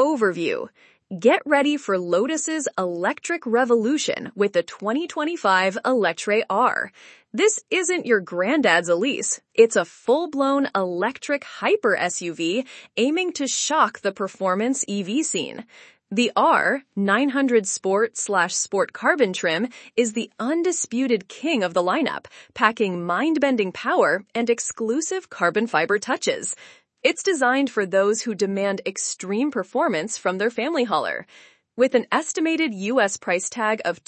Overview. Get ready for Lotus's electric revolution with the 2025 Eletre R. This isn't your granddad's Elise. It's a full-blown electric hyper SUV aiming to shock the performance EV scene. The R 900 Sport/Sport Carbon trim is the undisputed king of the lineup, packing mind-bending power and exclusive carbon fiber touches. It's designed for those who demand extreme performance from their family hauler. With an estimated U.S. price tag of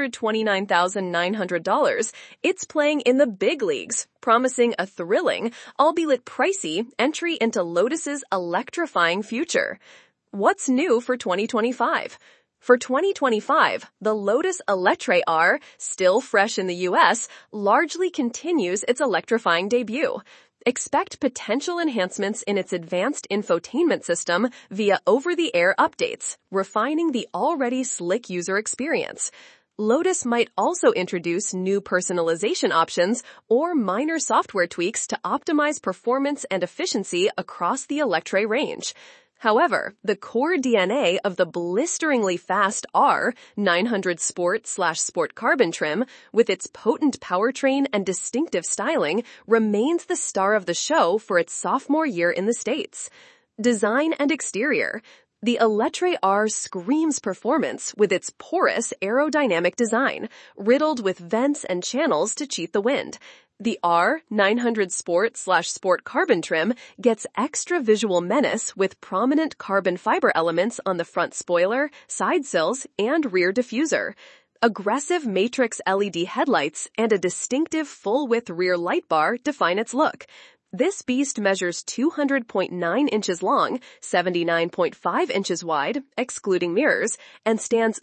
$229,900, it's playing in the big leagues, promising a thrilling, albeit pricey, entry into Lotus's electrifying future. What's new for 2025? For 2025, the Lotus Eletre R, still fresh in the U.S., largely continues its electrifying debut. Expect potential enhancements in its advanced infotainment system via over-the-air updates, refining the already slick user experience. Lotus might also introduce new personalization options or minor software tweaks to optimize performance and efficiency across the Eletre range. However, the core DNA of the blisteringly fast R 900 Sport/Sport Carbon trim, with its potent powertrain and distinctive styling, remains the star of the show for its sophomore year in the States. Design and exterior. The Eletre R screams performance with its porous aerodynamic design, riddled with vents and channels to cheat the wind. The R 900 Sport/Sport Carbon trim gets extra visual menace with prominent carbon fiber elements on the front spoiler, side sills, and rear diffuser. Aggressive matrix LED headlights and a distinctive full-width rear light bar define its look. This beast measures 200.9 inches long, 79.5 inches wide, excluding mirrors, and stands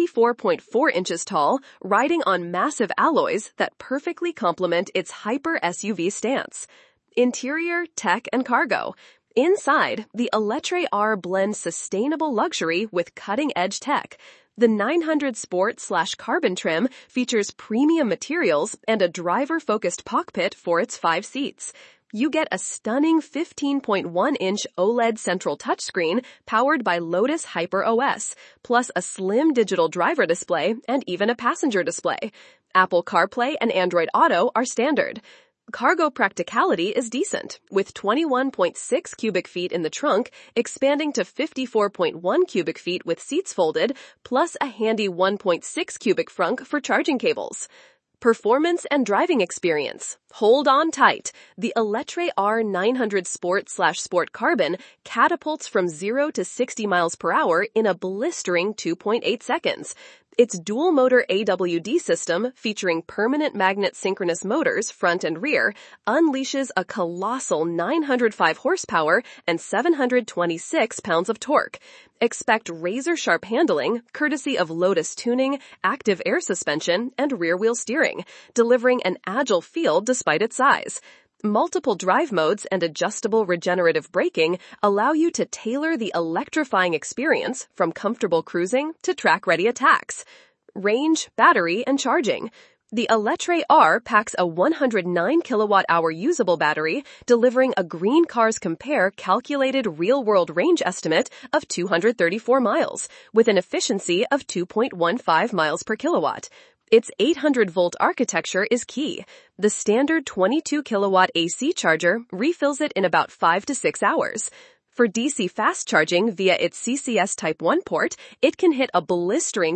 64.4 inches tall, riding on massive alloys that perfectly complement its hyper SUV stance. Interior, tech, and cargo. Inside, the Eletre R blends sustainable luxury with cutting-edge tech. The 900 Sport/Carbon trim features premium materials and a driver-focused cockpit for its 5 seats. You get a stunning 15.1-inch OLED central touchscreen powered by Lotus Hyper OS, plus a slim digital driver display and even a passenger display. Apple CarPlay and Android Auto are standard. Cargo practicality is decent, with 21.6 cubic feet in the trunk, expanding to 54.1 cubic feet with seats folded, plus a handy 1.6 cubic frunk for charging cables. Performance and driving experience. Hold on tight. The Eletre R 900 Sport/Sport Carbon catapults from 0 to 60 miles per hour in a blistering 2.8 seconds. Its dual-motor AWD system, featuring permanent magnet synchronous motors front and rear, unleashes a colossal 905 horsepower and 726 pounds of torque. Expect razor-sharp handling, courtesy of Lotus Tuning, active air suspension, and rear-wheel steering, delivering an agile feel despite its size. Multiple drive modes and adjustable regenerative braking allow you to tailor the electrifying experience from comfortable cruising to track-ready attacks. Range, battery, and charging. The Eletre R packs a 109 kilowatt-hour usable battery, delivering a Green Cars Compare calculated real-world range estimate of 234 miles, with an efficiency of 2.15 miles per kilowatt. Its 800-volt architecture is key. The standard 22-kilowatt AC charger refills it in about 5 to 6 hours. For DC fast charging via its CCS Type 1 port, it can hit a blistering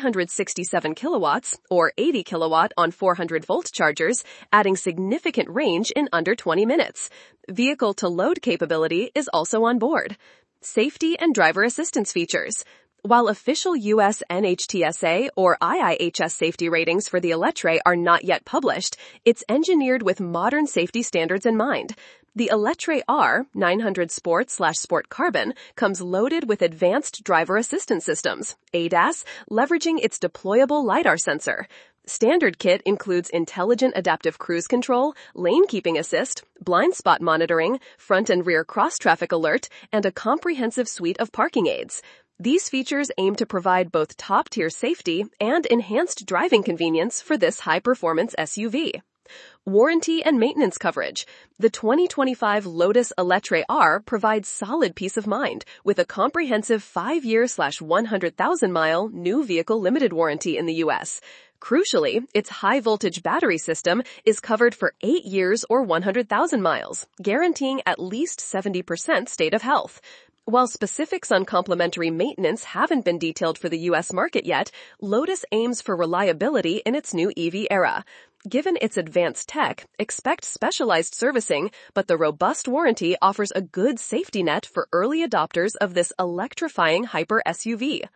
367 kilowatts or 80 kilowatt on 400-volt chargers, adding significant range in under 20 minutes. Vehicle-to-load capability is also on board. Safety and driver assistance features. While official U.S. NHTSA or IIHS safety ratings for the Eletre are not yet published, it's engineered with modern safety standards in mind. The Eletre R 900 Sport/Sport Carbon comes loaded with advanced driver assistance systems, ADAS, leveraging its deployable LiDAR sensor. Standard kit includes intelligent adaptive cruise control, lane keeping assist, blind spot monitoring, front and rear cross-traffic alert, and a comprehensive suite of parking aids. These features aim to provide both top-tier safety and enhanced driving convenience for this high-performance SUV. Warranty and maintenance coverage. The 2025 Lotus Eletre R provides solid peace of mind with a comprehensive 5-year/100,000-mile new vehicle limited warranty in the U.S. Crucially, its high-voltage battery system is covered for 8 years or 100,000 miles, guaranteeing at least 70% state of health. While specifics on complementary maintenance haven't been detailed for the U.S. market yet, Lotus aims for reliability in its new EV era. Given its advanced tech, expect specialized servicing, but the robust warranty offers a good safety net for early adopters of this electrifying hyper SUV.